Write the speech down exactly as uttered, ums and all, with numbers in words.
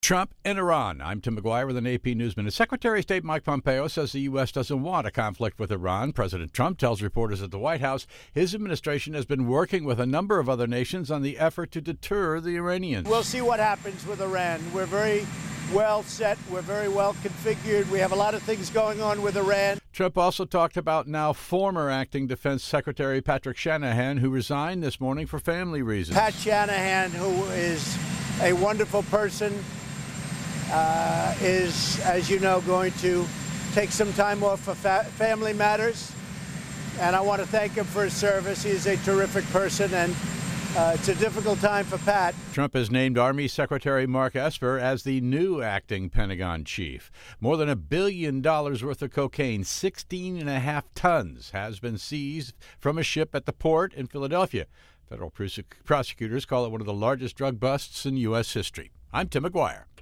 Trump and Iran. I'm Tim McGuire with an A P News Minute. Secretary of State Mike Pompeo says the U S doesn't want a conflict with Iran. President Trump tells reporters at the White House his administration has been working with a number of other nations on the effort to deter the Iranians. We'll see what happens with Iran. We're very well set. We're very well configured. We have a lot of things going on with Iran. Trump also talked about now former acting Defense Secretary Patrick Shanahan, who resigned this morning for family reasons. Pat Shanahan, who is a wonderful person, Uh, is, as you know, going to take some time off for fa- family matters. And I want to thank him for his service. He is a terrific person, and uh, it's a difficult time for Pat. Trump has named Army Secretary Mark Esper as the new acting Pentagon chief. More than a billion dollars worth of cocaine, sixteen and a half tons, has been seized from a ship at the port in Philadelphia. Federal prosecutors call it one of the largest drug busts in U S history. I'm Tim McGuire.